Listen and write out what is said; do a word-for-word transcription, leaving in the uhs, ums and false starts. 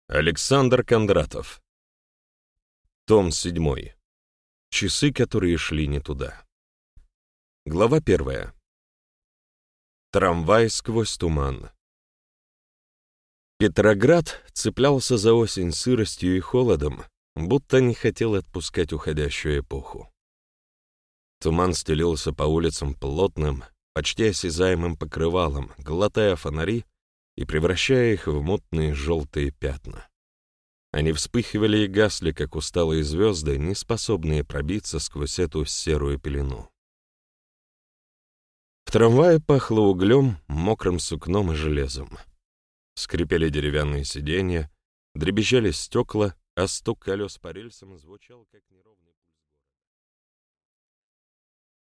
Александр Кондратов. Том седьмой. Часы, которые шли не туда. Глава первая. Трамвай сквозь туман. Петроград цеплялся за осень сыростью и холодом, будто не хотел отпускать уходящую эпоху. Туман стелился по улицам плотным, почти осязаемым покрывалом, глотая фонари и превращая их в мутные желтые пятна. Они вспыхивали и гасли, как усталые звезды, не способные пробиться сквозь эту серую пелену. В трамвае пахло углем, мокрым сукном и железом. Скрипели деревянные сиденья, дребезжали стекла, а стук колес по рельсам звучал, как неровный